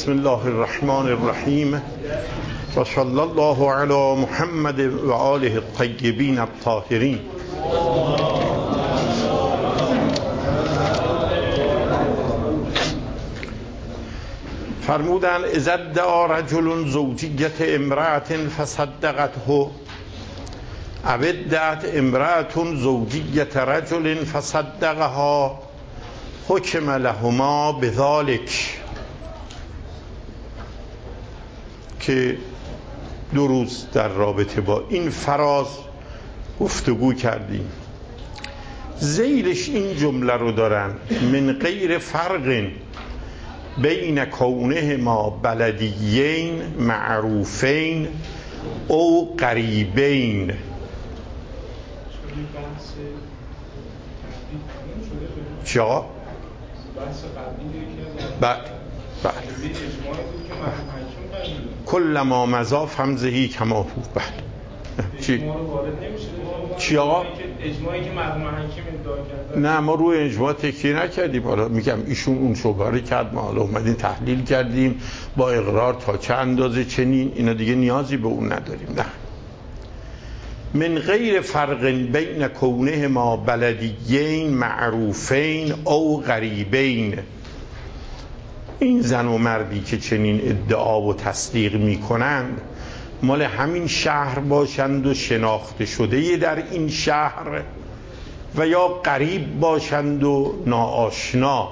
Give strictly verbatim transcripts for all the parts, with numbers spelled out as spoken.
بسم الله الرحمن الرحیم و صلی الله علی محمد و آله الطیبین الطاهرین. فرمودن اذا ادعا رجل زوجیت امرأة فصدقته او ادعت امرأة زوجیت رجل فصدقها حکم لهما بذلک. که دو روز در رابطه با این فراز گفتگو کردیم. ذیلش این جمله رو دارن: من غیر فرق بین کونه ما بلدیین معروفین او قریبین. چرا؟ بله بله کل ما مضا فمزهی کما هو. بله چی؟ چی آقا؟ اجماعی که مرحوم حکیم ادعا کردن. نه ما روی اجماع تکیه نکردیم. حالا میگم ایشون اون شبهه کرد، ما حالا اومدیم تحلیل کردیم با اقرار تا چه اندازه چنین، اینا دیگه نیازی به اون نداریم. نه من غیر فرق بین کونه ما بلدیین معروفین او غریبین. این زن و مردی که چنین ادعا و تصدیق میکنند مال همین شهر باشند و شناخته شده در این شهر، و یا غریب باشند و ناآشنا.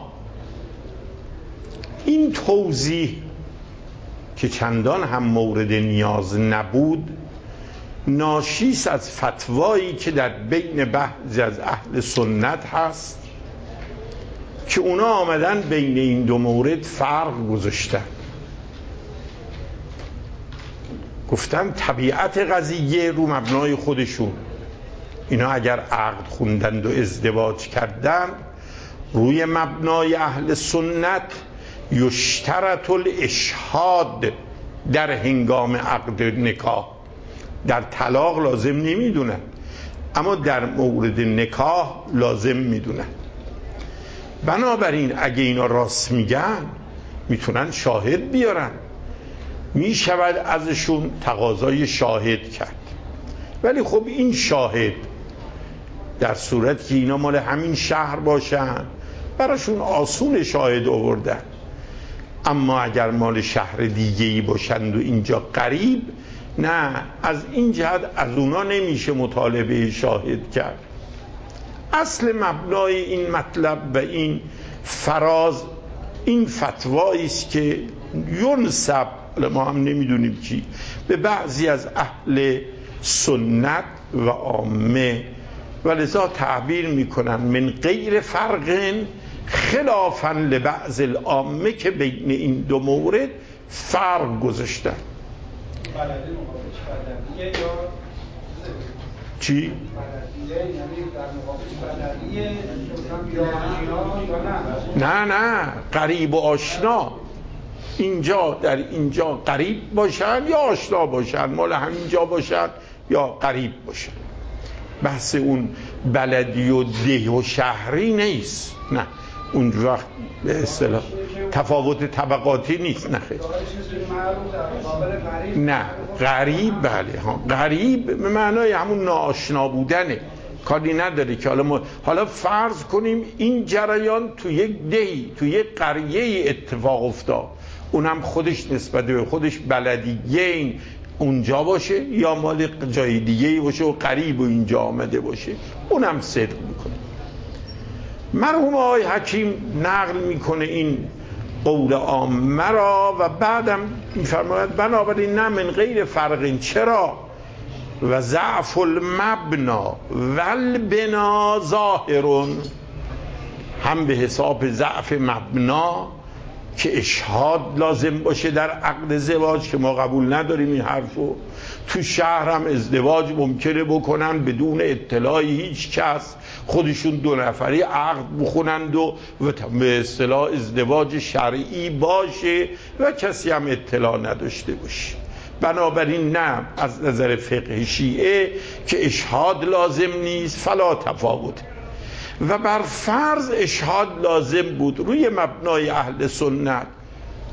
این توضیح که چندان هم مورد نیاز نبود ناشیست از فتوایی که در بین بعضی از اهل سنت هست که اونا آمدن بین این دو مورد فرق گذاشتن. گفتن طبیعت قضیه رو مبنای خودشون، اینا اگر عقد خوندند و ازدواج کردن روی مبنای اهل سنت یشترط الاشهاد در هنگام عقد نکاح. در طلاق لازم نمیدونن اما در مورد نکاح لازم میدونن. بنابراین اگه اینا راست میگن میتونن شاهد بیارن، میشود ازشون تقاضای شاهد کرد. ولی خب این شاهد در صورت که اینا مال همین شهر باشن براشون آسون شاهد آوردن، اما اگر مال شهر دیگه‌ای باشند و اینجا قریب، نه، از این جهت از اونا نمیشه مطالبه شاهد کرد. اصل مبنای این مطلب و این فراز این فتوایی است که ینسب، ما هم نمیدونیم کی، به بعضی از اهل سنت و عامه، و لذا تعبیر میکنن من غیر فرق خلافا لبعض العامه که بین این دو مورد فرق گذاشتن. چی؟ نه نه قریب و آشنا. اینجا در اینجا قریب باشن یا آشنا باشن، مال همینجا باشن یا قریب باشن. بحث اون بلدی و ده و شهری نیست. نه اون وقت به اصطلاح تفاوت طبقاتی نیست. نه خیلی. نه غریب، بله ها، غریب به معنای همون ناآشنا بودنه، کاری نداره که حالا ما حالا فرض کنیم این جریان تو یک دهی تو یک قریه اتفاق افتاد، اونم خودش نسبت به خودش بلدیین اونجا باشه یا مال جای دیگه باشه و قریب و اینجا آمده باشه، اونم صدق میکنه. مرحوم آقای حکیم نقل میکنه این قول عامه را و بعدم میفرماید بنابراین نه من غیر فرق. چرا؟ و ضعف المبنا والبنا ظاهرون، هم به حساب ضعف مبنا که اشهاد لازم باشه در عقد زواج که ما قبول نداریم این حرفو. تو شهر هم ازدواج ممکنه بکنن بدون اطلاع هیچ کس، خودشون دو نفری عقد بخونند و به اصطلاح ازدواج شرعی باشه و کسی هم اطلاع نداشته باشه. بنابراین نه، از نظر فقه شیعه که اشهاد لازم نیست فلا تفاوت. و بر فرض اشهاد لازم بود روی مبنای اهل سنت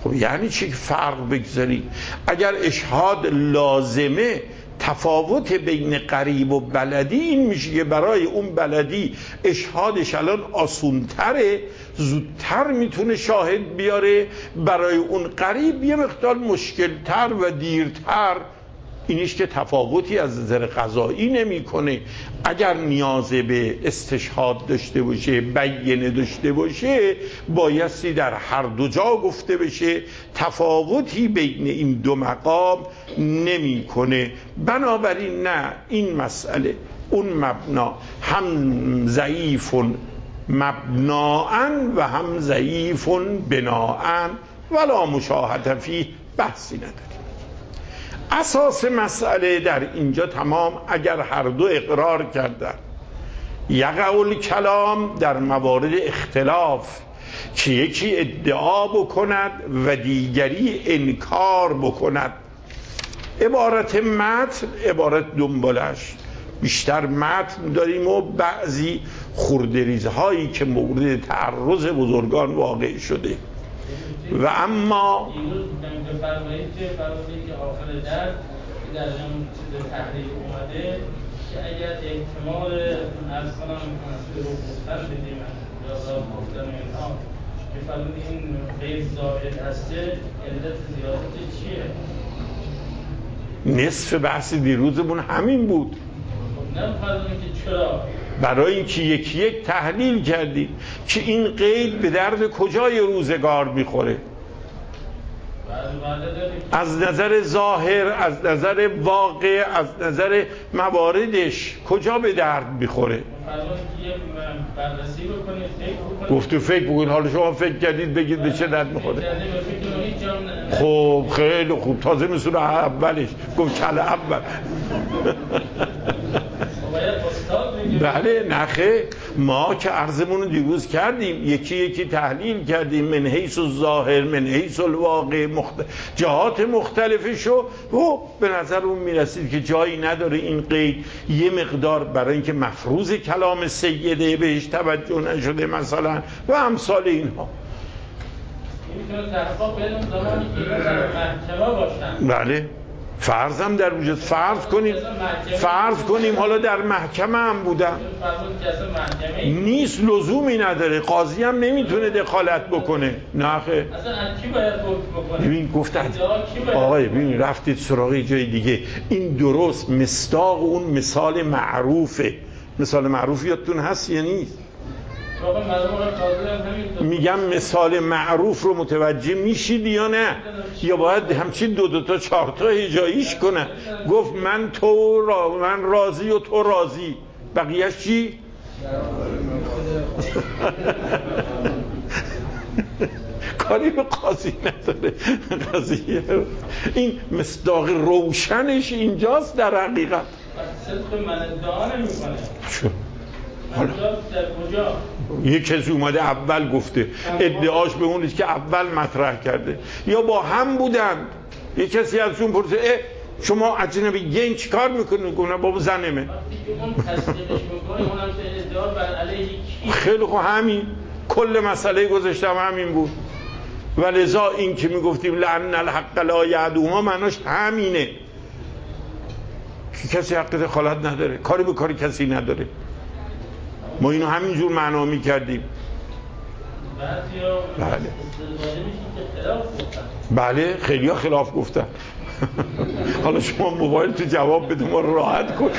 خب یعنی چی فرق بگذاری؟ اگر اشهاد لازمه تفاوت بین قریب و بلدی این میشه که برای اون بلدی اشهادش الان آسونتره، زودتر میتونه شاهد بیاره، برای اون قریب یه مقدار مشکلتر و دیرتر. اینیش که تفاوتی از نظر قضایی نمیکنه. اگر نیاز به استشهاد داشته باشه، بیینه داشته باشه، بایستی در هر دو جا گفته بشه، تفاوتی بین این دو مقام نمیکنه. بنابراین نه، این مسئله اون مبنا هم ضعیف مبناً و هم ضعیف بناءً ولا مشاهده فیه، بحثی نداره. اساس مسئله در اینجا تمام، اگر هر دو اقرار کردن یقع الکلام در موارد اختلاف که یکی ادعا بکند و دیگری انکار بکند. عبارت متن، عبارت دنبالش بیشتر متن داریم و بعضی خردریزهایی که مورد تعرض بزرگان واقع شده. و اما بفرمایید که فرمایید که آخر درس در اون چیز تحریک اومده که اگر احتمال عرض کنم رو گفتن بدیم یا را گفتن اینها که فرمایید این غیر زائد هسته، علت زیادت چیه؟ نصف بحث دیروزمون همین بود. خب نمی‌فرمایید که چرا؟ برای اینکه یکی یک تحلیل کردیم که این قید به درد کجای روزگار میخوره، از نظر ظاهر، از نظر واقع، از نظر مواردش کجا به درد میخوره. گفتو فکر بکنید، حالا شما فکر کردید بگید به چه درد میخوره. خب خیلی خوب، تازه مثل اولش گفت کل اول. بله نخه، ما که عرضمون رو دیروز کردیم، یکی یکی تحلیل کردیم من حیث الظاهر من حیث الواقع، مخت... جهات مختلفشو و به نظر اون میرسید که جایی نداره این قید یه مقدار برای اینکه مفروض کلام سیده بهش توجه نشده مثلا و امثال اینها. میتونه تحقیق بین اون زمانی که اینا در محکمه باشن. بله فرضم در وجود، فرض کنیم فرض کنیم حالا در محکمه هم بودن، نیست، لزومی نداره، قاضی هم نمیتونه دخالت بکنه. نه خیر، اصلا کی باید گفت بکنه؟ ببین گفتن آقای ببین رفتید سراغ جای دیگه. این درست مصداق اون مثال معروفه. مثال معروف یادتون هست یا نیست؟ میگم مثال معروف رو متوجه میشید یا نه؟ یا باید همچین دو دو تا چهار تا هجاییش کنه؟ گفت من تو را من راضی و تو راضی، بقیهش چی؟ کاری به قاضی نداره. قضیه این مصداق روشنش اینجاست در حقیقت. صدق من ادعا نمی‌کنه. چون یک کسی اومده اول گفته، ادعاش به اونیست که اول مطرح کرده، یا با هم بودن، یک کسی ازشون پرسه اه شما اجنبی گنج چی کار میکنید؟ گفتن بابا زنمه. خیلی خوب، همین کل مسئله گذاشتم همین بود. ولذا این که میگفتیم لعن الحق لا یعدوها معناش همینه که کسی حق دخالت نداره، کاری به کاری کسی نداره. ما اینو همینجور معنا می‌کردیم. بله بله خیلی ها خلاف گفتن. حالا شما موبایل تو جواب بده ما راحت کن.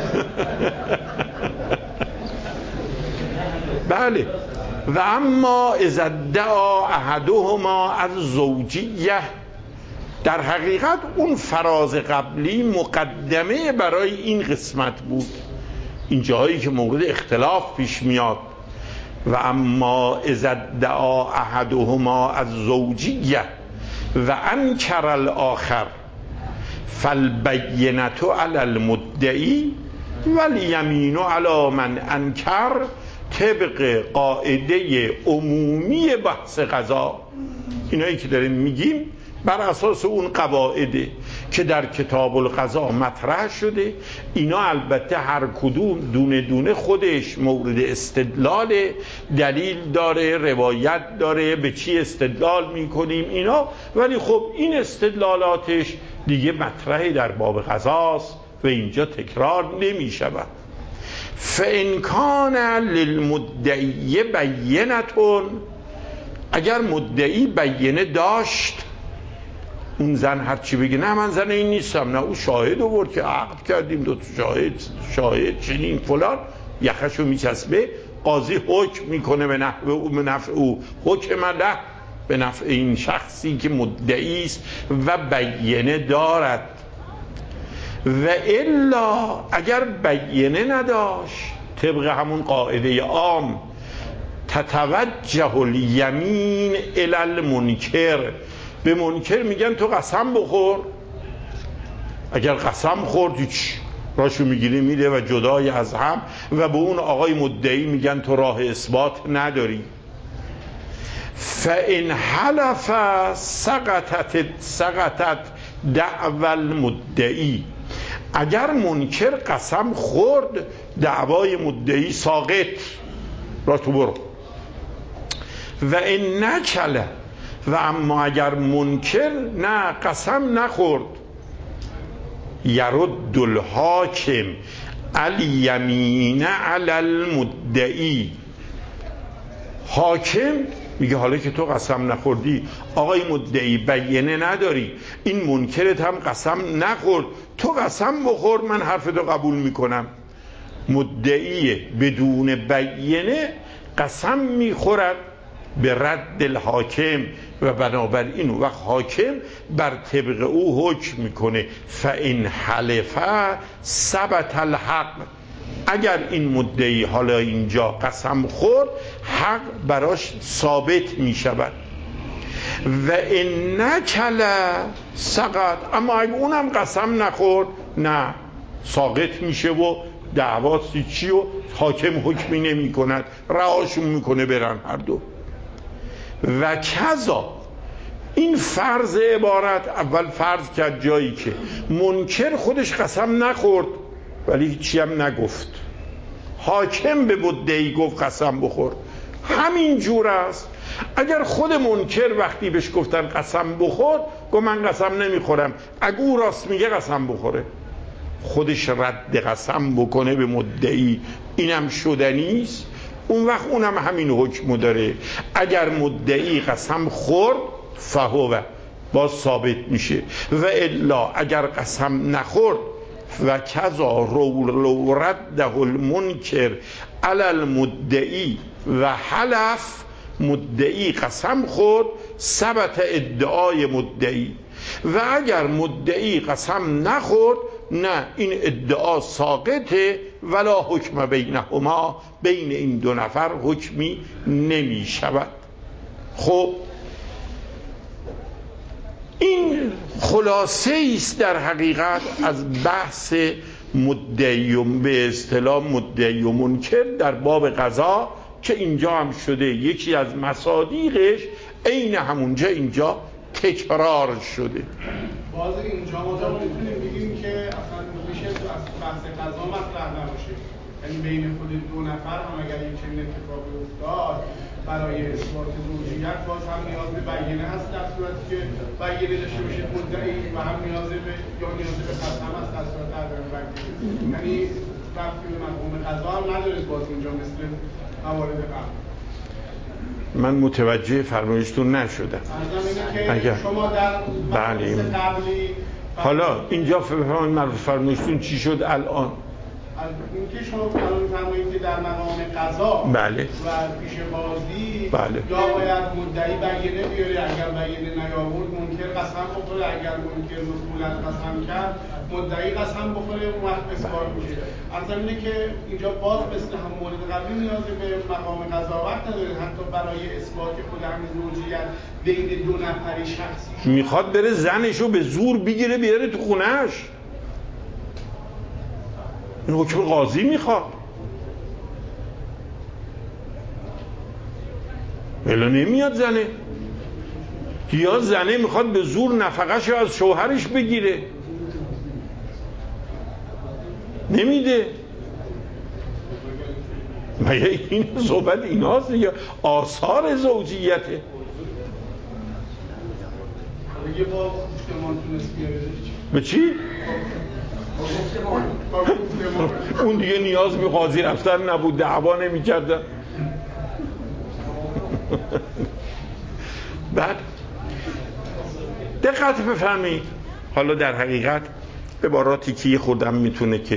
بله. و اما اذا ادعا احدهما از زوجیه، در حقیقت اون فراز قبلی مقدمه برای این قسمت بود، این جایی که مورد اختلاف پیش میاد. و اما اذا ادعا احدهما از زوجیه و انکر الاخر فالبینة علی المدعی والیمین علی من انکر، طبق قاعده عمومی بحث قضا. اینایی که داریم میگیم بر اساس اون قواعده که در کتاب القضا مطرح شده. اینا البته هر کدوم دونه دونه خودش مورد استدلال، دلیل داره، روایت داره، به چی استدلال میکنیم اینا، ولی خب این استدلالاتش دیگه مطرحی در باب قضاست و اینجا تکرار نمی شود. فإن کان للمدعی بینتون، اگر مدعی بینه داشت، اون زن هر چی بگه نه من زن این نیستم، نه اون شاهد آورد که عقد کردیم، دو تا شاهد شاهد چنین فلان، یخشو میچسبه، قاضی حکم میکنه به نفع او، به نفع او حکم له، به نفع این شخصی که مدعی است و بینه دارد. و الا اگر بینه نداشت، طبق همون قاعده عام تتوجه الیمین الی المنکر، به منکر میگن تو قسم بخور. اگر قسم خورد هیچ، راشو میگیره میره و جدای از هم، و به اون آقای مدعی میگن تو راه اثبات نداری. فإن حلف سقطت سقطت دعوی المدعی، اگر منکر قسم خورد دعوای مدعی ساقط، را تو برو. و این نکله، و اما اگر منکر نه قسم نخورد، یرد الحاکم الیمین علی المدعی، حاکم میگه حالا که تو قسم نخوردی، آقای مدعی بینه نداری، این منکرت هم قسم نخورد، تو قسم بخور، من حرفتو قبول میکنم. مدعی بدون بینه قسم میخورد به رد الحاکم، و بنابراین و حاکم بر طبق او حکم میکنه. فإن حلف ثبت الحق، اگر این مدعی حالا اینجا قسم خورد، حق براش ثابت میشود. و این نکل سقط، اما اگر اونم قسم نخورد، نه ساقط میشه و دعواتی چی، و حاکم حکمی نمی کند، رهاشون میکنه برن هر دو. و کذا، این فرض عبارت اول فرض کرد جایی که منکر خودش قسم نخورد ولی هیچی هم نگفت، حاکم به مدعی گفت قسم بخور. همین جور است اگر خود منکر وقتی بهش گفتن قسم بخور گفت من قسم نمیخورم، اگه او راست میگه قسم بخوره، خودش رد قسم بکنه به مدعی، اینم شدنیست. اون وقت اونم همین حکم داره. اگر مدعی قسم خورد فهو، باز ثابت میشه. و الا اگر قسم نخورد، و کذا لو رده المنکر علی المدعی و حلف، مدعی قسم خورد ثبت ادعای مدعی، و اگر مدعی قسم نخورد، نه این ادعا ساقطه، ولا حکم بینهما، بین این دو نفر حکمی نمی شود. خب این خلاصه است در حقیقت از بحث مدعی، به اصطلاح مدعی و منکر در باب قضا، که اینجا هم شده یکی از مصادیقش عین همونجا اینجا تکرار شده. باز اینجا ما میتونیم بگیم که اصلا میشه از بحث قضا مطرح نباشه، یعنی بین خود دو نفر هم اگر یک چنین اتفاقی افتاد برای اثبات زوجیت باز هم نیاز به بینه هست، در صورتی که بینه داشته باشید مدعی، و هم نیاز به یا نیاز به قسم هست در صورت عدم بینه، یعنی ربطی به مفهوم قضا هم نداره باز اینجا مثل موارد قبل. من متوجه فرمایشتون نشدم. اگر شما در بله قبلی حالا اینجا فرمایشتون چی شد الان؟ اینکه شما فرمایید که در مقام قضا بله و پیش قاضی بله. یا باید مدعی بینه بیاره، اگر بینه نیاورد منکر قسم بخوره، اگر منکر رسولت قسم کرد مدعی قسم بخوره، اون وقت اثبات میشه. اصلا اینه که اینجا باز مثل هم مورد قبلی نیاز به مقام قضاوت نداره، حتی برای اثبات خود همین زوجیت بین دو نفری شخصی میخواد بره زنشو به زور بگیره بیاره تو خونهش، این حکم قاضی میخواد، الا نمیاد زنه. یا زنه میخواد به زور نفقه‌ش رو از شوهرش بگیره، نمیده. مگه این صحبت ایناست یا آثار زوجیته؟ دیگه با گفتمان تونست بیاره به چی؟ اون دیگه نیاز به قاضی رفتن نبود، دعوا نمی کردن. بعد دقت بفرمایید. حالا در حقیقت عباراتی که خودم میتونه که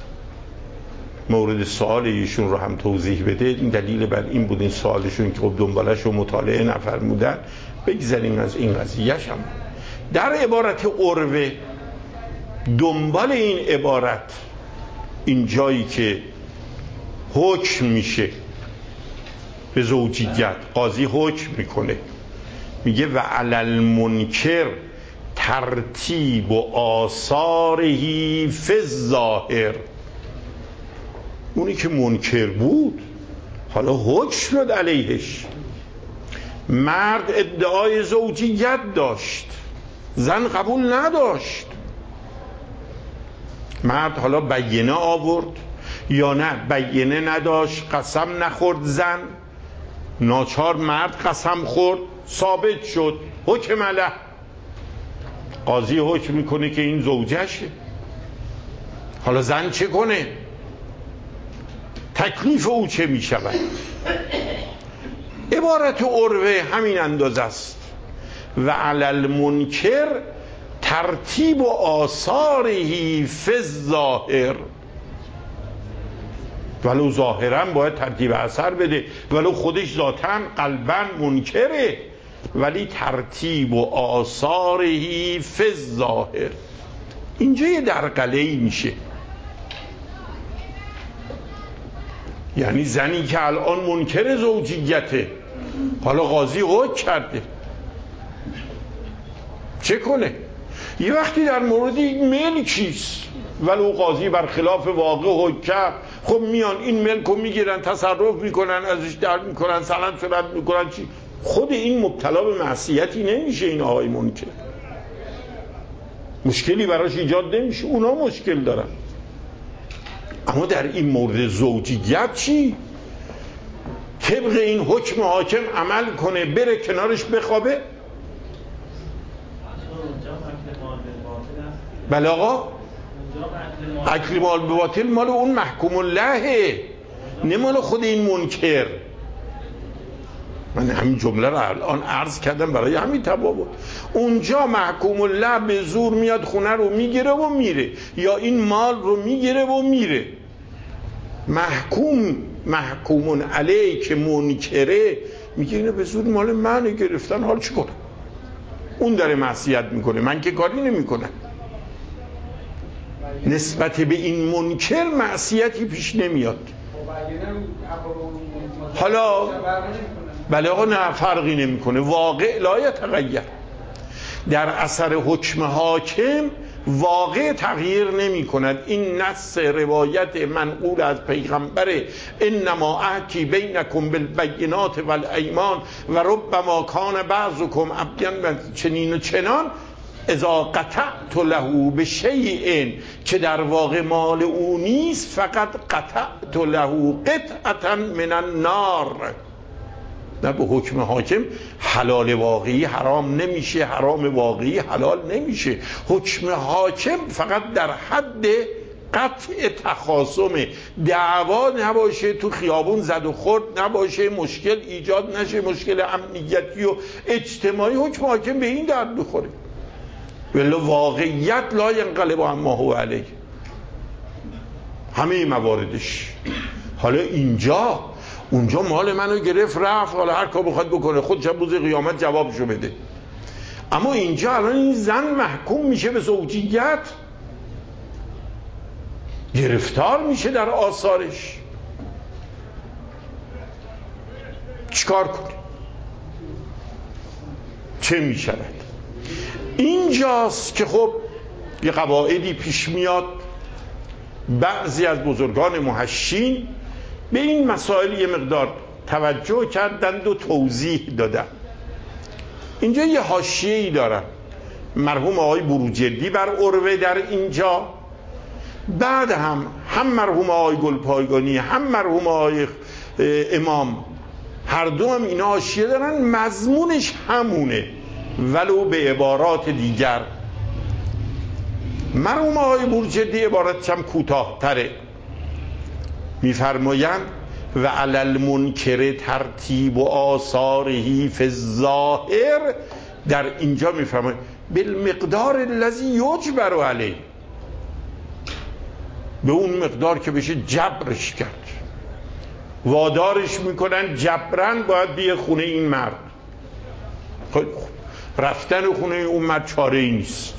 مورد سوال ایشون رو هم توضیح بده، این دلیل بر این بود این سوالشون که خب دنبالش رو مطالعه نفرمودن. بگذاریم از این قضیهش. هم در عبارت عروه دنبال این عبارت، این جایی که حکم میشه به زوجیت، قاضی حکم میکنه، میگه و علی المنکر ترتیب و آثارهی فی الظاهر. اونی که منکر بود حالا حکم شد علیهش. مرد ادعای زوجیت داشت، زن قبول نداشت. مرد حالا بینه آورد یا نه بینه نداشت، قسم نخورد زن، ناچار مرد قسم خورد، ثابت شد، حکم علیه. قاضی حکم میکنه که این زوجشه. حالا زن چه کنه؟ تکلیف او چه میشود؟ عبارت عروه همین اندازه است. و علی المنکر ترتیب و آثارهی فی الظاهر. ولو ظاهرا باید ترتیب اثر بده، ولو خودش ذاتاً قلباً منکره، ولی ترتیب و آثارهی فی الظاهر. اینجا یه درقله‌ای میشه. یعنی زنی که الان منکر زوجیته، حالا قاضی حکم کرده، چه کنه؟ یه وقتی در مورد یک ملکیست ولو قاضی برخلاف واقع حکم کرد، خب میان این ملک رو میگیرن، تصرف میکنن، ازش در میکنن، سلام صورت میکنن. چی؟ خود این مبتلا به معصیتی نمیشه؟ این آقای منکر مشکلی براش ایجاد نمیشه؟ اونا مشکل دارن. اما در این مورد زوجیت چی؟ طبق این حکم حاکم عمل کنه، بره کنارش بخوابه؟ بله آقا، اکل مال به باطل مال اون محکوم اللهه، نه مال خود این منکر. من همین جمله رو الان عرض کردم برای همین تبابت. اونجا محکوم الله به زور میاد خونه رو میگیره و میره، یا این مال رو میگیره و میره. محکوم محکومون علیه که منکره میگه اینو به زور مال منو گرفتن، حال چی کنم؟ اون داره معصیت میکنه، من که کاری نمیکنم. نسبت به این منکر معصیتی پیش نمیاد. حالا بله آقا، نه فرقی نمیکنه، واقع لا یتغیر. در اثر حکم حاکم واقع تغییر نمی کند. این نص روایت منقول از پیغمبر انما احکی بینکم بالبینات والایمان و ربما کان بعضکم عبدا چنین و چنان اذا قطعت له بشیء، که در واقع مال او نیست، فقط قطعت له قطعة من النار. نه، به حکم حاکم حلال واقعی حرام نمیشه، حرام واقعی حلال نمیشه. حکم حاکم فقط در حد قطع تخاصمه، دعوا نباشه، تو خیابون زد و خورد نباشه، مشکل ایجاد نشه، مشکل امنیتی و اجتماعی. حکم حاکم به این درد بخوره، ولی واقعیت لا ینقلب عما هو علیه، همه مواردش. حالا اینجا اونجا مال منو گرفت رفت، حالا هر کار بخواد بکنه، خودش روز قیامت جوابشو بده. اما اینجا الان این زن محکوم میشه به زوجیت، گرفتار میشه در آثارش. چیکار کنه؟ چه میشود؟ اینجاست که خب یه قواعدی پیش میاد. بعضی از بزرگان محشین به این مسائل یه مقدار توجه کردند و توضیح دادن. اینجا یه حاشیه‌ای دارم مرحوم آقای بروجردی بر عروه در اینجا، بعد هم هم مرحوم آقای گلپایگانی هم مرحوم آقای امام هر دو هم اینا حاشیه دارن، مضمونش همونه ولو به عبارات دیگر. مرحوم آقای بروجردی عبارتش هم کوتاه‌تره، میفرمایند و علی المنکر ترتیب و آثاره فی الظاهر، در اینجا میفرمایند بالمقدار الذی یجبر علیه، به اون مقدار که بشه جبرش کرد، وادارش میکنن جبران باید بیه خونه این مرد. خب رفتن خونه اون مرد چاره ای نیست،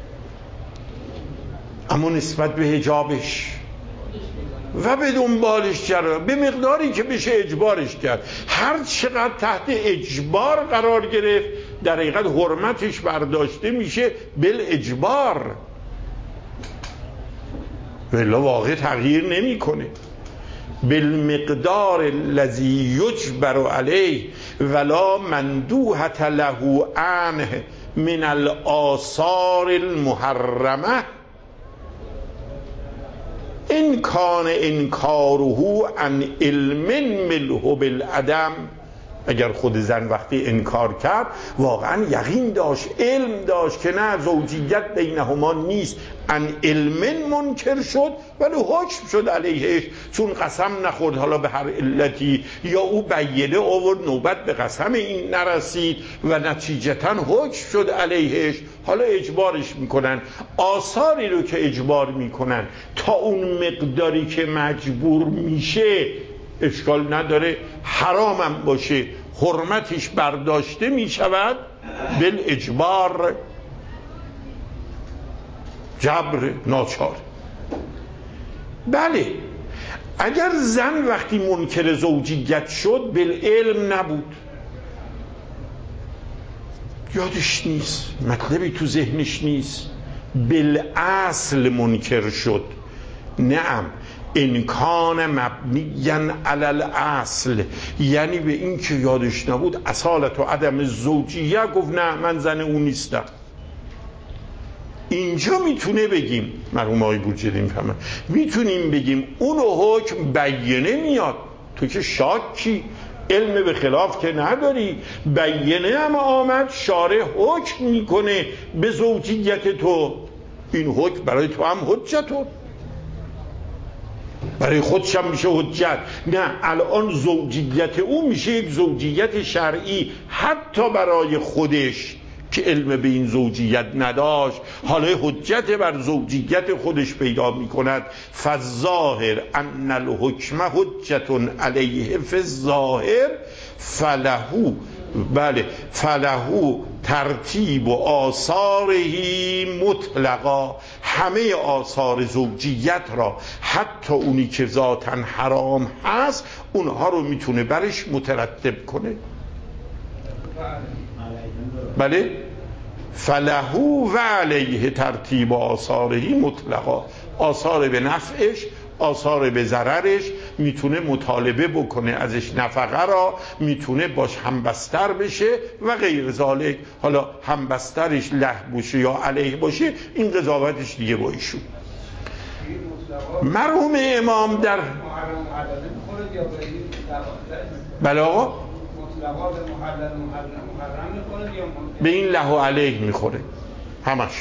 اما نسبت به حجابش و به دنبالش جرا به مقداری که بشه اجبارش کرد. هر چقدر تحت اجبار قرار گرفت در حقیقت حرمتش برداشته میشه بالاجبار، ولی واقع تغییر نمیکنه. بالمقدار الذی یجبر علیه ولا مندوحة له عنه من الآثار المحرمه ان کان انکاره عن علم مله بالعدم. اگر خود زن وقتی انکار کرد واقعا یقین داشت، علم داشت که نه زوجیت بینهما نیست، عن علم منکر شد ولی حکم شد علیهش، چون قسم نخورد حالا به هر علتی یا او بیله آورد نوبت به قسم این نرسید و نتیجتا حکم شد علیهش، حالا اجبارش میکنن. آثاری رو که اجبار میکنن تا اون مقداری که مجبور میشه اشکال نداره، حرامم باشه حرمتش برداشته میشود بالاجبار، جبر ناچار. بله اگر زن وقتی منکر زوجیت شد بالعلم نبود، یادش نیست، مطلبی تو ذهنش نیست، بالاصل منکر شد، نعم انکان مبنیاً علی الاصل، یعنی به این که یادش نبود اصالت و عدم زوجیه، گفت نه من زن اون نیستم. اینجا میتونه بگیم مرحوم آقای بروجردی میفهمن میتونیم بگیم اونو حکم بیانه میاد، تو که شاکی علم به خلاف که نداری، بیانه هم آمد شارع حکم میکنه به زوجیت تو، این حکم برای تو هم حجته، برای خودش هم میشه حجت. نه الان زوجیت او میشه یک زوجیت شرعی حتی برای خودش که علم به این زوجیت نداشت، حالا حجت بر زوجیت خودش پیدا میکند. فالظاهر ان الحکم حجت علیه فی الظاهر فله، بله فله ترتیب و آثارهی مطلقا، همه آثار زوجیت را حتی اونی که ذاتاً حرام هست اونها رو میتونه برش مترتب کنه. بله فله و علیه ترتیب آثارهی مطلقا، آثار به نفعش آثار به ضررش میتونه مطالبه بکنه ازش، نفقه را میتونه باش همبستر بشه و غیر ذالک. حالا همبسترش له باشه یا علیه باشه این قضاوتش دیگه با ایشون. مرحوم امام در بله آقا به این له و علیه میخوره همش.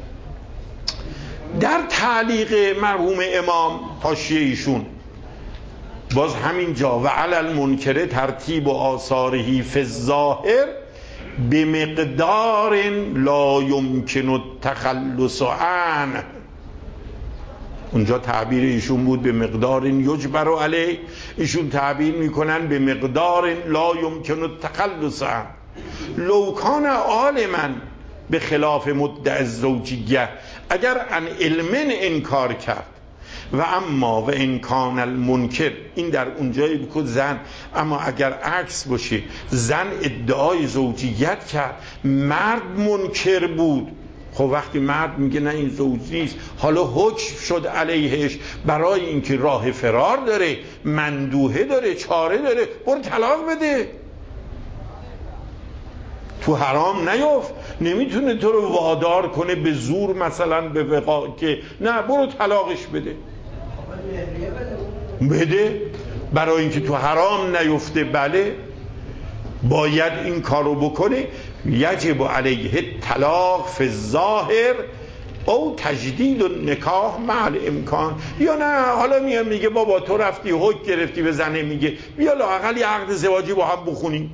در تعلیق مرحوم امام حاشیه ایشون باز همین جا و علی المنکر ترتیب و آثارهی فی الظاهر بمقدار لا یمکن التخلص عنه، اونجا تعبیر ایشون بود به مقدار یجبر علیه، ایشون تعبیر میکنن به مقدار لا یمکن التخلص عنه. لو کان عالما به خلاف مدعی الزوجیه، اگر ان علم انکار کرد و اما و انکان المنکر، این در اونجایی بود زن، اما اگر عکس باشه زن ادعای زوجیت کرد مرد منکر بود، خب وقتی مرد میگه نه این زوج نیست، حالا حکم شد علیهش برای اینکه راه فرار داره، مندوحه داره، چاره داره، برو طلاق بده. تو حرام نیفت، نمیتونه تو رو وادار کنه به زور مثلا به وقاع که نه برو طلاقش بده بده برای اینکه تو حرام نیفته. بله باید این کارو بکنه. یجب علیه طلاق فی الظاهر او تجدید و نکاح مع الامکان. یا نه حالا میاد میگه بابا تو رفتی حکم گرفتی به زنه، میگه بیا لااقل یه عقد زواجی با هم بخونیم.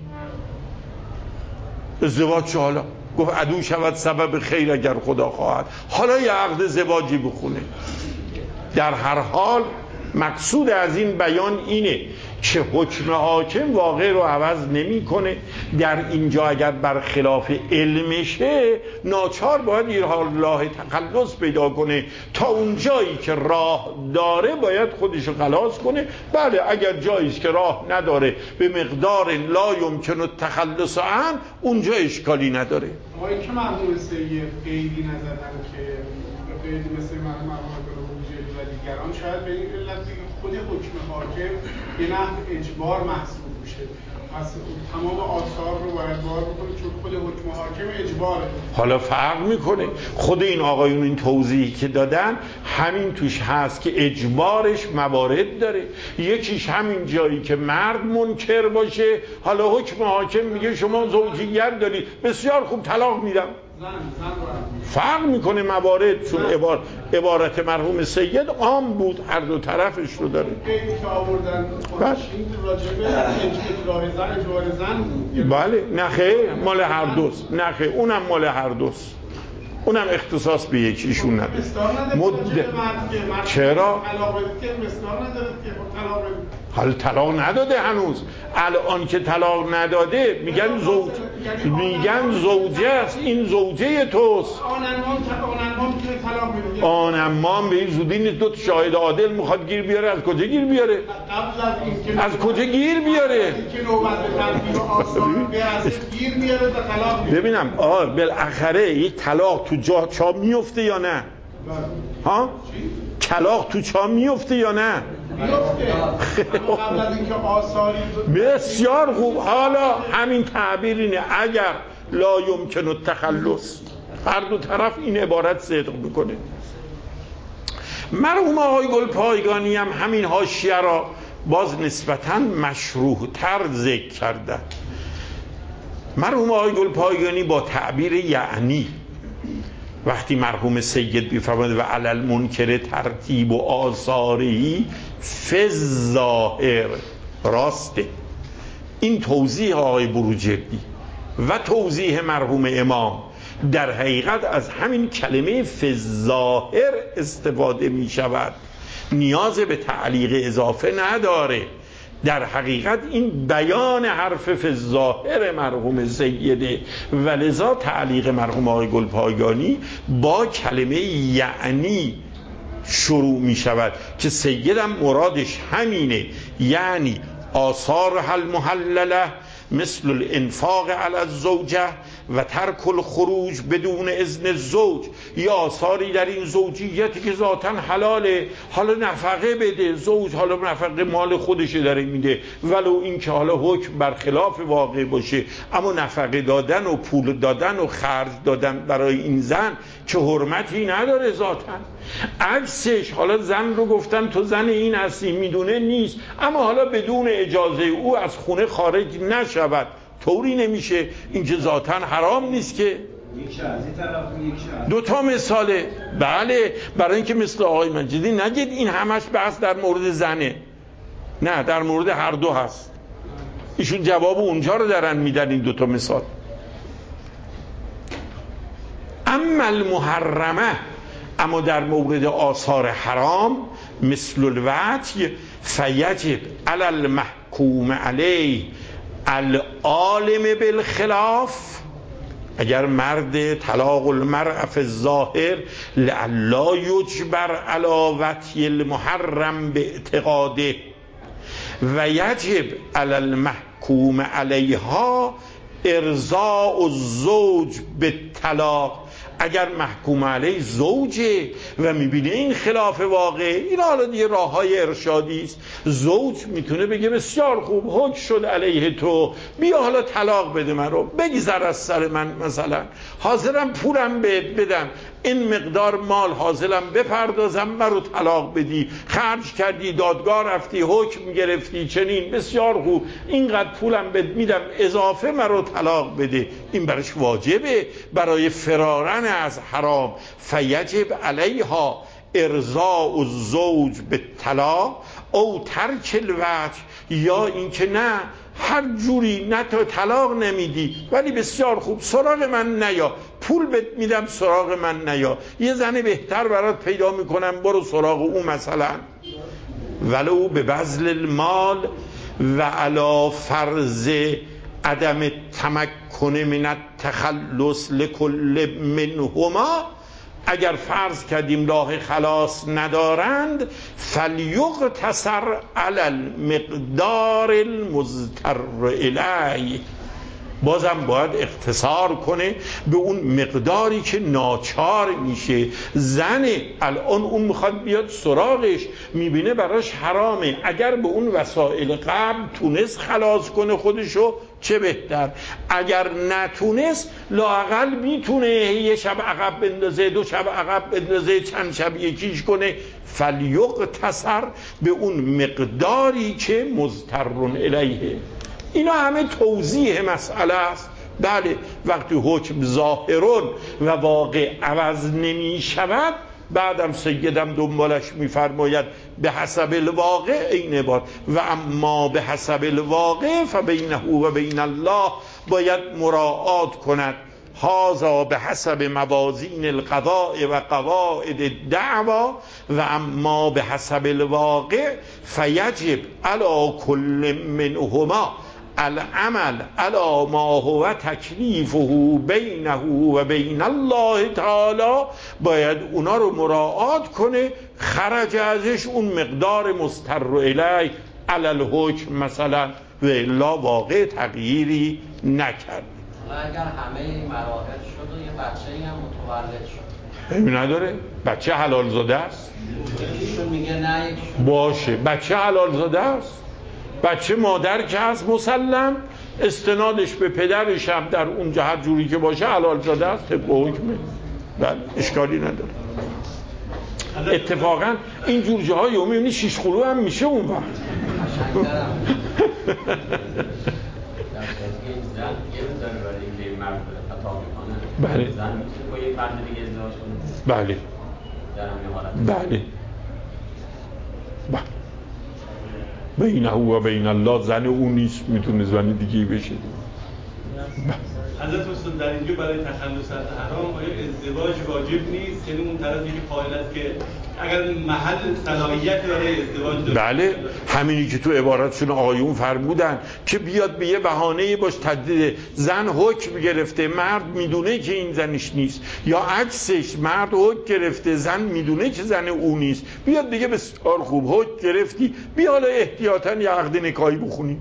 ازدواج چه حالا؟ گفت عدو شود سبب خیر اگر خدا خواهد. حالا یه عقد زواجی بخونه. در هر حال مقصود از این بیان اینه که حکم حاکم واقع رو عوض نمیکنه. در اینجا اگر برخلاف علمشه ناچار باید الله تخلص پیدا کنه، تا اون جایی که راه داره باید خودش رو خلاص کنه. بله اگر جایی که راه نداره به مقدار لا یمکن التخلص عنه اونجا اشکالی نداره. ما این که مرحوم سید قیدی نزدن که قیدی مثل مرحوم و دیگران شاید به این علت که خود حکم حاکم به نحو اجبار محسوب میشه، پس تمام آثار رو باید بار بکنه چون خود حکم حاکم اجباره. حالا فرق میکنه. خود این آقایون این توضیحی که دادن همین توش هست که اجبارش موارد داره. یکیش همین جایی که مرد منکر باشه، حالا حکم حاکم میگه شما زوجیت دارید، بسیار خوب طلاق میدم. فرق میکنه موارد، چون عبارت, عبارت مرحوم سید عام بود، هر دو طرفش رو داره. بله نخه مال هر دوست، نخه اونم مال هر دوست، اونم اختصاص به یکیشون نداره. مد... چرا؟ حال طلاق نداده هنوز. الان که طلاق نداده میگن زوج، میگن زوجه است، این زوجه توست. آنمان به این زودی نیست. دو تا شاهد عادل میخواد گیر بیاره، از کجا گیر بیاره؟ از کجا گیر بیاره؟ ببینم آه بالاخره یک طلاق تو جا چا میفته یا نه؟ ها؟ طلاق تو چا میفته یا نه؟ بسیار خوب. حالا همین تعبیر اینه اگر لا یمکن التخلص، هر دو طرف این عبارت صدق میکنه. مرحوم آقای گلپایگانی هم همین حاشیه را باز نسبتاً مشروح تر ذکر کرده. مرحوم آقای گلپایگانی با تعبیر یعنی وقتی مرحوم سید بیفرماید و علی المنکر ترتیب و آثاری فی الظاهر، راسته. این توضیح آقای بروجردی و توضیح مرحوم امام در حقیقت از همین کلمه فی الظاهر استفاده می شود، نیاز به تعلیق اضافه نداره. در حقیقت این بیان حرف فی الظاهر مرحوم سیده و لذا تعلیق مرحوم آقای گلپایگانی با کلمه یعنی شروع می شود که سیدم مرادش همینه، یعنی آثار المحلله مثل الانفاق علی الزوجه و ترک الخروج بدون اذن الزوج. یا آثاری در این زوجیتی که ذاتاً حلاله، حالا نفقه بده زوج، حالا نفقه مال خودشه داره میده، ولو این که حالا حکم برخلاف واقع باشه، اما نفقه دادن و پول دادن و خرج دادن برای این زن که حرمتی نداره ذاتاً. عکسش حالا زن رو گفتن تو زن این هستی، میدونه نیست، اما حالا بدون اجازه او از خونه خارج نشود، طوری نمیشه. این که ذاتاً حرام نیست که. دو تا مثاله. بله برای اینکه مثل آقای مجیدی نگید این همش بحث در مورد زنه، نه در مورد هر دو هست. ایشون جواب اونجا رو دارن میدن این دو تا مثال. اما المحرمه، اما در مورد آثار حرام مثل الوطی فیجب علی المحکوم علیه العالم بالخلاف، اگر مرد طلاق المرء فی الظاهر لعلا یجبر علی وطی المحرم باعتقاده و یجب علی المحکوم علیها ارضاء الزوج بالطلاق اگر محکوم علیه زوجه و میبینه این خلاف واقع، این حالا دیگه راه های ارشادی است. زوج میتونه بگه بسیار خوب، حکم شد علیه تو، بیا حالا طلاق بده من رو، بگذر از سر من، مثلا حاضرم پولم بهت بدم، این مقدار مال حاضرم بپردازم، من رو طلاق بدی، خرج کردی، دادگاه رفتی، حکم گرفتی، چنین بسیار خوب، اینقدر پولم بهت میدم اضافه من رو طلاق بده. این برش واجبه برای فرارن از حرام. فیجب علیها ارضاء الزوج به طلاق او ترک الوجه، یا اینکه نه هر جوری، نه تا طلاق نمیدی ولی بسیار خوب سراغ من نیا، پول بهت میدم سراغ من نیا، یه زن بهتر برات پیدا میکنم برو سراغ او مثلا. ولو به بذل المال و علا فرض عدم تمکن من التخلص لکل منهما، اگر فرض کردیم راه خلاص ندارند، فلیقتصر علی المقدار المضطر الیه، بازم باید اختصار کنه به اون مقداری که ناچار میشه. زنه الان اون میخواد بیاد سراغش، میبینه براش حرامه، اگر به اون وسایل قبل تونست خلاص کنه خودشو چه بهتر، اگر نتونست لااقل میتونه یه شب عقب بندازه، دو شب عقب بندازه، چند شب یکیش کنه. فلیقتصر به اون مقداری که مضطر الیه. اینا همه توضیح مسئله است. بله وقتی حکم ظاهرون و واقع عوض نمی شود، بعدم سیدم دنبالش میفرماید به حسب الواقع این عبارت و اما به حسب الواقع فبینه و بین الله، باید مراعات کند هذا به حسب موازین القضاء و قواعد الدعوا و اما به حسب الواقع فیجب علی کل منهما العمل علی ما هو تکلیفه بینه و بین الله تعالی. باید اونا رو مراعات کنه، خرج ازش اون مقدار مضطر الیه علی الحکم مثلا، و الا واقع تغییری نکرد. اگر همه مراحل شد و یه بچه‌ای هم متولد شد، همین نداره؟ بچه حلال زاده است؟ یکیشون میگه نه، یکیشون باشه بچه حلال زاده است، بچه مادر که هست مسلم، استنادش به پدرش هم در اون هر جوری که باشه حلال زاده است، طبق حکمه، بله اشکالی نداره. اتفاقا این جور جاهای یومی میبینی شیش خلو هم میشه اون وقت. بله زن با یه فرد دیگه ازدواج کنه. بله در همین حالت بله بله بینه و بین الله، زن اون نیست، میتونه زن دیگه بشه. حضرت استاد در اینجا برای تخلص از حرام آیا ازدواج واجب نیست؟ یعنی اون طرفی که قائل است که اگر محل صلاحیت داره ازدواج داره. بله همینی که تو عباراتشون آقایون فرمودن که بیاد به یه بهانه‌ای باش تجدید زن حکم گرفته، مرد میدونه که این زنش نیست، یا عکسش، مرد حکم گرفته زن میدونه که زن اون نیست، بیاد دیگه بسیار خوب حکم گرفتی، بیا حالا احتیاطاً یه عقد نکاحی بخونی.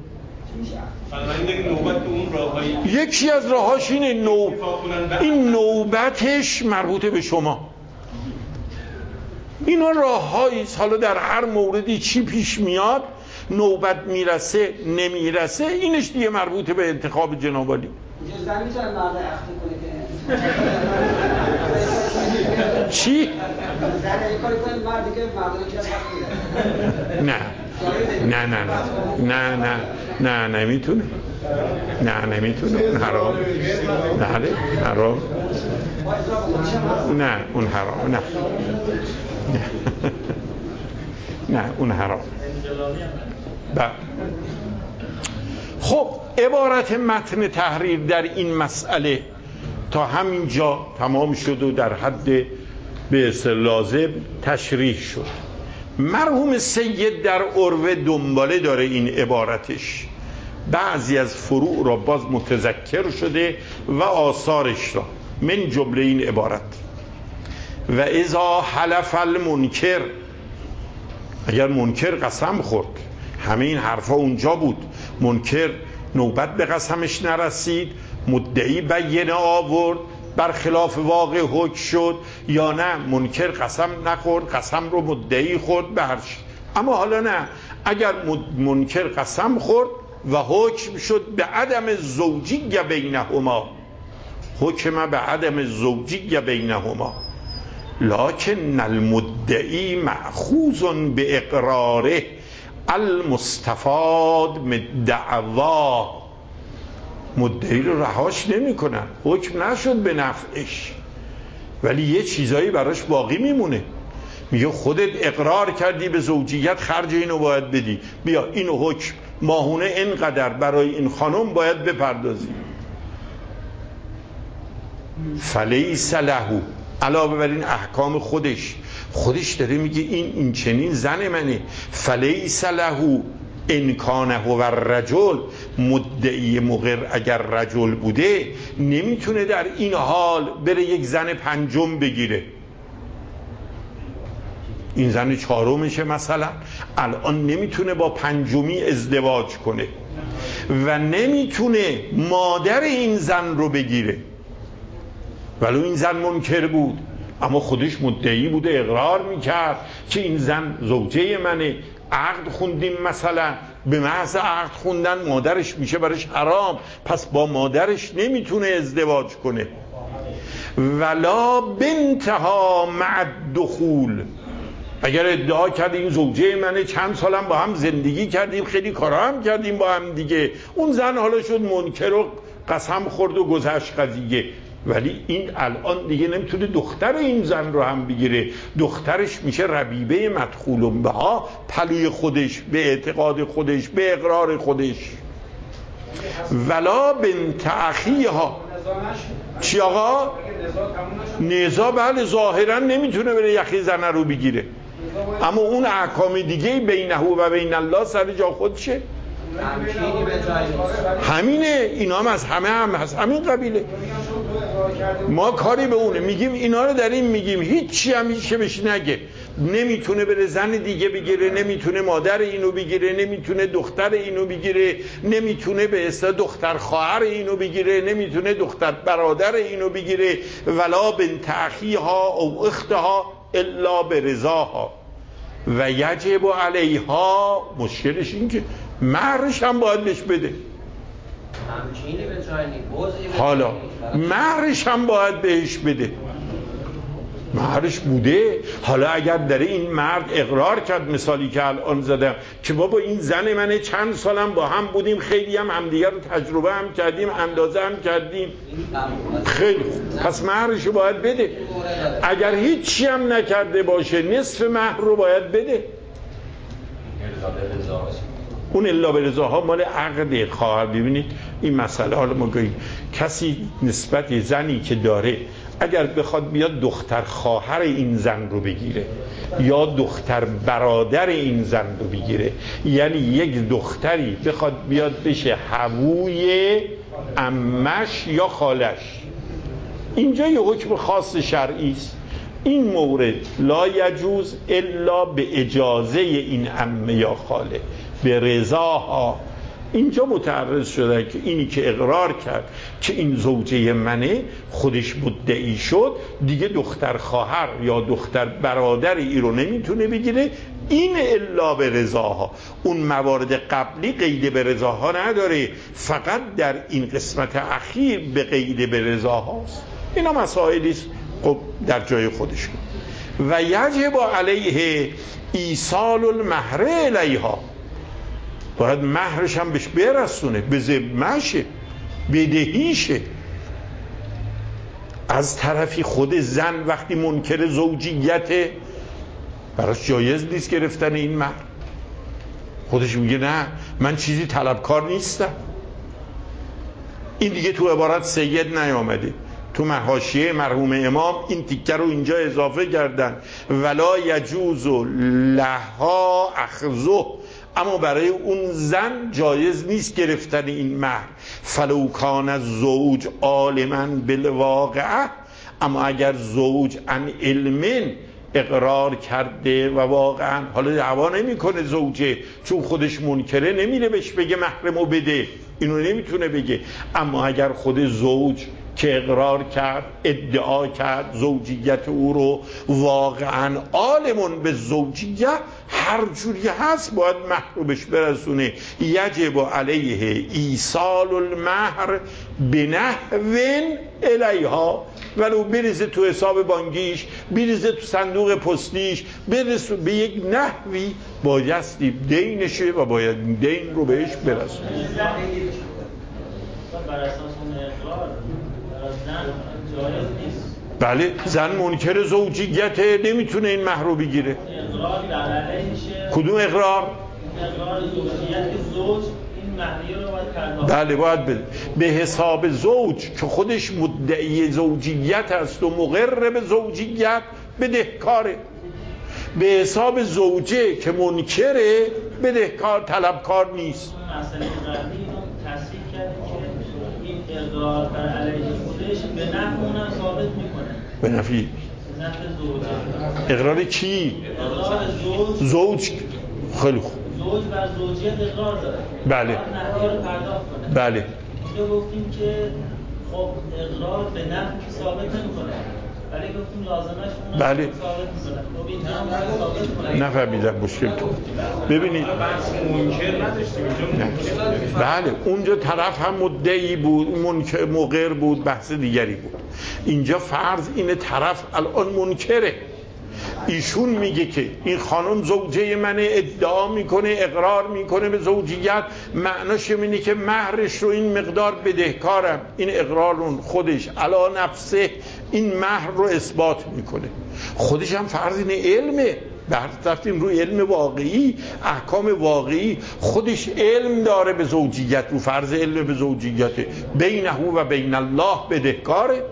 یکی از راهاش اینه، نو... این نوبتش مربوطه به شما. اینا راههایی حالا در هر موردی چی پیش میاد، نوبت میرسه نمیرسه، اینش دیگه مربوطه به انتخاب جناب عالی. زن میتونه مرد اخته کنه که چی؟ زن این کاری کنه مردی که مردی که اخته نه نه نه نه نه نه نه نمیتونه، نه نمیتونه، اون حرام، نه حرام، نه اون حرام، نه نه اون حرام. خب عبارت متن تحریر در این مسئله تا همین جا تمام شد و در حد به اصطلاح لازم تشریح شد. مرحوم سید در عروه دنباله داره این عبارتش، بعضی از فروع را باز متذکر شده و آثارش را، من جمله این عبارت و اذا حلف المنکر، اگر منکر قسم خورد، همه این حرفا اونجا بود، منکر نوبت به قسمش نرسید، مدعی بینه آورد، برخلاف واقع حکم شد، یا نه منکر قسم نخورد، قسم رو مدعی خورد به هر چی. اما حالا نه، اگر منکر قسم خورد و حکم شد به عدم زوجی بینهما، حکم به عدم زوجی بینهما، لکن المدعی مأخوذ به اقراره المستفاد من دعواه. مدعی رو رهاش نمی کنن، حکم نشد به نفعش، ولی یه چیزایی براش باقی میمونه. میگه خودت اقرار کردی به زوجیت، خرج اینو باید بدی، بیا اینو حکم ماهونه اینقدر برای این خانم باید بپردازی. فلیس له، علاوه بر این احکام خودش خودش داره میگه این این چنین زن منه. فلیس له ان کان هو الرجل، مدعی مقر اگر رجل بوده نمیتونه در این حال بره یک زن پنجم بگیره. این زن چهارمشه مثلا، الان نمیتونه با پنجمی ازدواج کنه و نمیتونه مادر این زن رو بگیره، ولو این زن منکر بود اما خودش مدعی بوده، اقرار میکرد که این زن زوجه منه، عقد خوندیم مثلا، به محض عقد خوندن مادرش میشه برش حرام، پس با مادرش نمیتونه ازدواج کنه. ولا بنتها مع الدخول، اگر ادعا کرد این زوجه منه، چند سالم با هم زندگی کردیم، خیلی کارا هم کردیم با هم دیگه، اون زن حالا شد منکر و قسم خورد و گذشت قضیه، ولی این الان دیگه نمیتونه دختر این زن رو هم بگیره، دخترش میشه ربیبه مدخول بها، پلوی خودش، به اعتقاد خودش، به اقرار خودش. ولا بنت اخیها. چی آقا؟ نزا بله ظاهرا نمیتونه بره یخی زنه رو بگیره، اما اون احکام دیگه بینه و بین الله سر جا خودشه. همینه، اینا هم از همه هم هست، همین قبیله. ما کاری به اونه، میگیم اینا رو در این میگیم، هیچی هم هیچی بهش نگه، نمیتونه بره زن دیگه بگیره، نمیتونه مادر اینو بگیره، نمیتونه دختر اینو بگیره، نمیتونه به اصطلاح دختر خواهر اینو بگیره، نمیتونه دختر برادر اینو بگیره. ولا بنت اخیها او اختها الا برضاها و یجب علیها. مشکلش این که مهرش هم باید بهش بده. حالا مهرش هم باید بهش بده، مهرش بوده. حالا اگر داره این مرد اقرار کرد، مثالی که الان زدم، که بابا این زن منه، چند سالم با هم بودیم، خیلی هم همدیگر رو تجربه هم کردیم، اندازه هم کردیم، خیلی خوب، پس مهرش رو باید بده. اگر هیچی هم نکرده باشه نصف مهر رو باید بده. اون الا به رضاها مال عقد خواهر. ببینید این مسئله، حالا ما گوییم کسی نسبت زنی که داره اگر بخواد بیاد دختر خواهر این زن رو بگیره یا دختر برادر این زن رو بگیره، یعنی یک دختری بخواد بیاد بشه حووی عمش یا خالش، اینجا یه حکم خاص شرعی است. این مورد لا یجوز الا به اجازه این عمه یا خاله، به رضاها. اینجا متعرض شده که اینی که اقرار کرد که این زوجه منه، خودش مدعی شد، دیگه دختر خواهر یا دختر برادر ای رو نمیتونه بگیره. این الا به رضاها. اون موارد قبلی قید به رضاها نداره، فقط در این قسمت اخیر به قید به رضاهاست. اینا مسائلی است خب در جای خودش. و یجب علیه ایصال المهر الیها، باید مهرش هم بهش برسونه، به ذمه‌شه، بدهیشه. از طرفی خود زن وقتی منکر زوجیته، براش جایز نیست گرفتن این مهر. خودش میگه نه من چیزی طلبکار نیستم. این دیگه تو عبارت سید نیامده، تو حاشیه مرحوم امام این تیکه رو اینجا اضافه کردن، ولا یجوز لها اخذه، اما برای اون زن جایز نیست گرفتن این مهر. فلو کان الزوج عالما بالواقعه، اما اگر زوج عن علم اقرار کرده و واقعا حالا دعوا نمیکنه زوجه، چون خودش منکره نمیره بهش بگه محرمو بده، اینو نمیتونه بگه، اما اگر خود زوج که اقرار کرد، ادعا کرد زوجیت او رو، واقعا عالمون به زوجیت هر جوری هست باید مهر رو بهش برسونه. یجب علیه ایصال المهر بنحو الیها، ولو بریزه تو حساب بانکیش، بریزه تو صندوق پستیش، بریزه به یک نحوی بایستی دینشه و باید دین رو بهش برسونه. بر اساس اون اقرار زن جایز نیست. بله، زن منکر زوجیته، نمیتونه این مهر رو بگیره. اقرار در علیهشه. کدوم اقرار؟ اقرار زوجیت زوج این مهریه رو باید پرداخت. بله باید بده به حساب زوج که خودش مدعی زوجیت است و مقر به زوجیت بدهکاره، به حساب زوجه که منکره بدهکار طلبکار نیست. مسئله قبلی اینو تصریح کرده که این اقرار بر علیه خودش به نفع اونم ثابت میکنه. به نفی به نفع زوجه. اقرار کی؟ اقرار زوج. زوج خیلی خوب. زوج بر زوجیت اقرار داره. بله. باید نفعی رو پرداخت کنه. بله. اینجا گفتیم که خب اقرار به نفع که ثابت نمیکنه. ولی گفتیم لازمش اونم بله. ثابت میکنه. خب این هم ثابت کنه. نفهمیدم مشکل تو. ببینید. بحث منکر نداشتیم اینجا. بله اونجا طرف هم مدعی بود، منکر مقر بود، بحث دیگری بود. اینجا فرض اینه طرف الان منکره، ایشون میگه که این خانم زوجه منه، ادعا میکنه، اقرار میکنه به زوجیت، معناش اینه که مهرش رو این مقدار بدهکارم. این اقرارون خودش علا نفسه این مهر رو اثبات میکنه، خودش هم فرض اینه علمه، بحث رفتیم روی علم واقعی، احکام واقعی، خودش علم داره به زوجیت، رو فرض علم به زوجیت بینه و بین الله بدهکاره،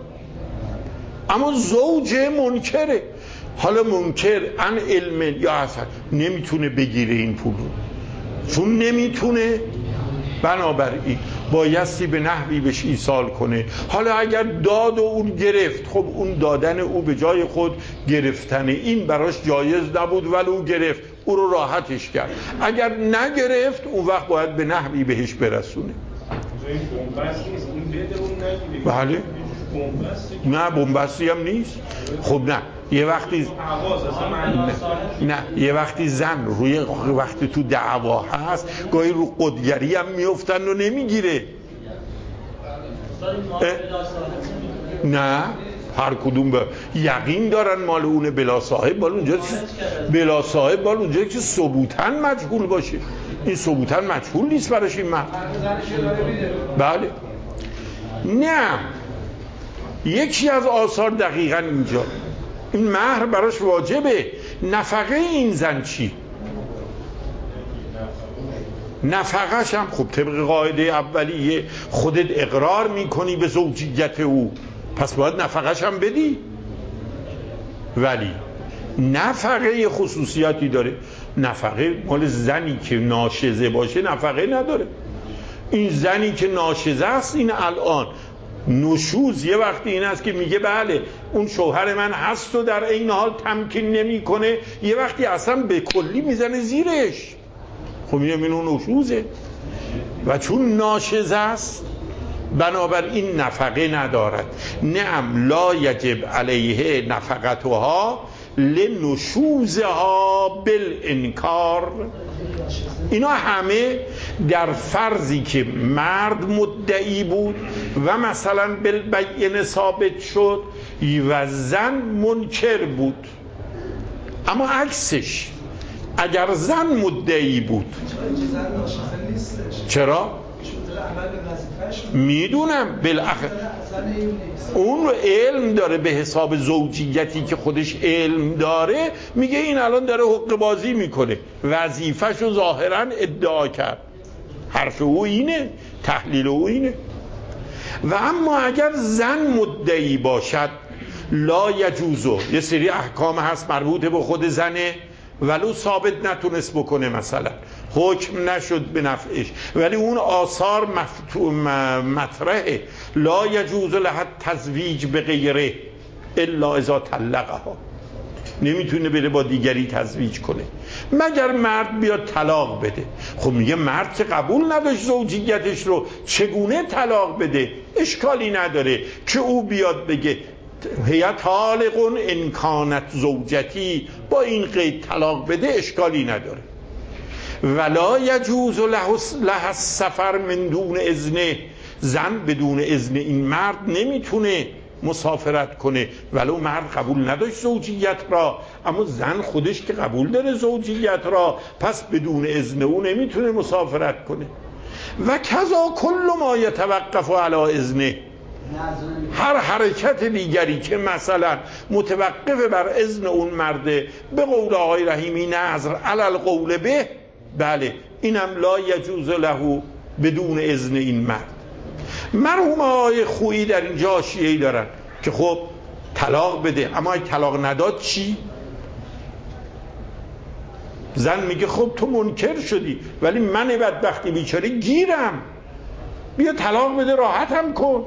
اما زوج منکره. حالا منکر ان علم یا اصلا نمیتونه بگیره این پول رو، چون نمیتونه بنابراین بایستی به نحوی بهش ایصال کنه. حالا اگر داد و اون گرفت، خب اون دادن او به جای خود گرفتن این براش جایز نبود ولی او گرفت، او رو راحتش کرد. اگر نگرفت اون وقت باید به نحوی بهش برسونه. بله نه بنبستی هم نیست. خب نه یه وقتی نه, نه یه وقتی زن روی وقتی تو دعوا هست گاهی رو قدگری هم میفتن و نمیگیره. نه هر کدوم به یقین دارن مال اونه بلا صاحب، مال اونجا بلا صاحب مال اونجا که ثبوتاً مجهول باشه. این ثبوتاً مجهول نیست براش این مرد. بله نه یکی از آثار دقیقاً اینجا این مهر براش واجبه. نفقه این زن چی؟ نفقهش هم خب طبق قاعده اولیه خودت اقرار میکنی به زوجیت او، پس باید نفقهش هم بدی. ولی نفقه خصوصیاتی داره. نفقه مال زنی که ناشزه باشه نفقه نداره. این زنی که ناشزه است این الان نشوز یه وقتی این است که میگه بله اون شوهر من هست و در این حال تمکین نمی کنه، یه وقتی اصلا به کلی میزنه زیرش. خب میگه اینو نشوزه و چون ناشزه است بنابراین نفقه ندارد. نعم لا یجب علیه نفقتها لنشوزها بالانکار. اینا همه در فرضی که مرد مدعی بود و مثلا بالبینه ثابت شد و زن منکر بود. اما عکسش اگر زن مدعی بود چرا؟ میدونم بالاخره اون علم داره به حساب زوجیتی که خودش علم داره، میگه این الان داره حقه بازی میکنه، وظیفه‌شو ظاهرا ادعا کرد، حرف او اینه، تحلیل او اینه. و اما اگر زن مدعی باشد لا یجوزو، یه سری احکام هست مربوط به خود زنه ولو ثابت نتونست بکنه، مثلا حکم نشد به نفعش ولی اون آثار مطرحه. لا یجوز لها تزویج به غیره الا اذا طلقها، نمیتونه بره با دیگری تزویج کنه مگر مرد بیاد طلاق بده. خب میگه مرد که قبول نداشت زوجیتش رو چگونه طلاق بده؟ اشکالی نداره که او بیاد بگه هی طالق ان کانت زوجتی، با این قید طلاق بده، اشکالی نداره. ولا یجوز له السفر من دون اذنه، زن بدون اذن این مرد نمیتونه مسافرت کنه، ولو مرد قبول نداشت زوجیت را، اما زن خودش که قبول داره زوجیت را، پس بدون اذن او نمیتونه مسافرت کنه. و کذا کل ما یتوقف علی اذنه، هر حرکت دیگری که مثلا متوقف بر اذن اون مرده، به قول آقای رحیمی نظر علی القول به، بله اینم لا یجوز له بدون اذن این مرد. مرحوم آقای خویی در اینجا حاشیه‌ای دارن که خب طلاق بده، اما اگه طلاق نداد چی؟ زن میگه خب تو منکر شدی ولی من بدبختی بیچاره گیرم، بیا طلاق بده راحتم کن.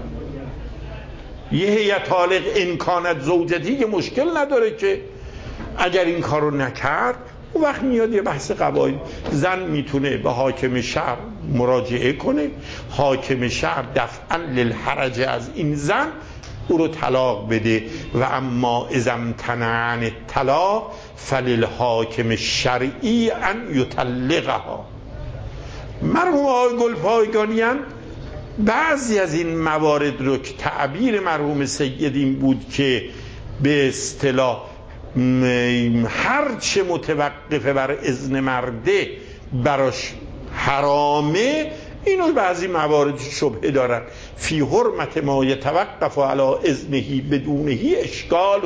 یه هیئت طالق امکانت زوجتی که مشکل نداره که اگر این کارو نکرد اون وقت میاد یه بحث قضایی، زن میتونه به حاکم شهر مراجعه کنه، حاکم شهر دفعا للحرج از این زن او رو طلاق بده. و اما اذا امتنع عن الطلاق فللحاکم الشرعی ان یطلقها. مرحوم آقای گلپایگانی هم بعضی از این موارد رو که تعبیر مرحوم سید این بود که به اصطلاح هر چه متوقفه بر اذن مرده براش حرامه، اینو بعضی موارد شبهه دارن. فی حرمت ما یتوقف علی اذنه بدونهی اشکال،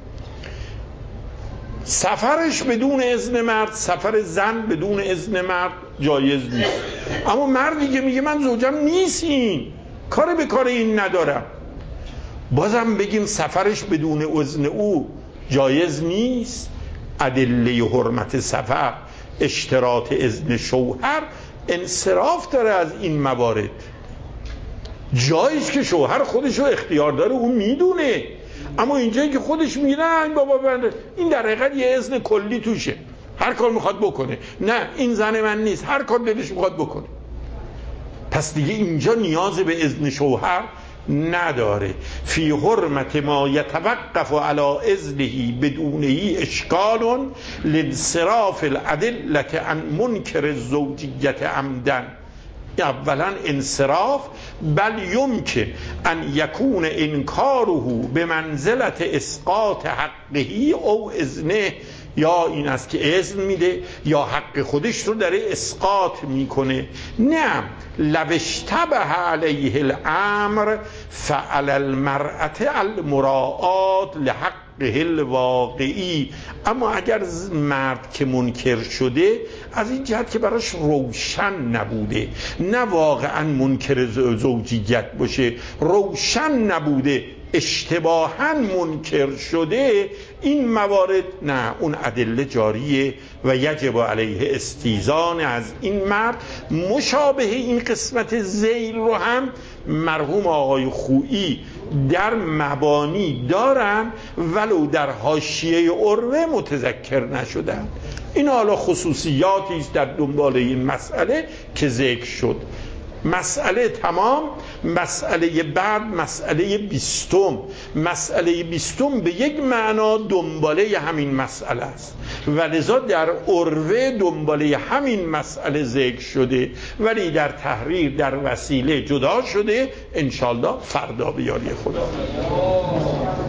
سفرش بدون اذن مرد، سفر زن بدون اذن مرد جایز نیست. اما مردی که میگه من زوجم نیست، این کار به کار این ندارم، بازم بگیم سفرش بدون اذن او جایز نیست. ادله حرمت سفر اشتراط اذن شوهر انصراف داره از این موارد. جاییست که شوهر خودشو اختیار داره، اون میدونه، اما اینجایی که خودش میگه نه بابا بنده، این در حقیقت یه اذن کلی توشه، هر کار میخواد بکنه، نه این زن من نیست، هر کار دلش میخواد بکنه، پس دیگه اینجا نیاز به اذن شوهر نداره. فی حرمت ما یتوقف علی اذنه بدونه اشکال لانصراف الادله عن منکر الزوجیت عمدن. اولا انصراف، بل یمکن ان یکون انکاره به منزلت اسقاط حقه او اذنه، یا این است که اذن میده یا حق خودش رو داره اسقاط میکنه. نه لو اشتبه علیه الامر فعلی المرأة المراعات لحقه الواقعی. اما اگر مرد که منکر شده از این جهت که براش روشن نبوده، نه واقعا منکر زوجیت باشه، روشن نبوده، اشتباهاً منکر شده، این موارد نه، اون ادله جاریه و یجب علیه استیزان از این مرد. مشابه این قسمت ذیل رو هم مرحوم آقای خویی در مبانی دارن ولو در حاشیه عروه متذکر نشدن. این حالا خصوصیاتی است در دنبال این مسئله که ذکر شد. مسئله تمام. مسئله بعد مسئله بیستم. مسئله بیستم به یک معنا دنباله همین مسئله است و لذا در عروه دنباله همین مسئله ذکر شده، ولی در تحریر در وسیله جدا شده. انشالله فردا به یاری خدا.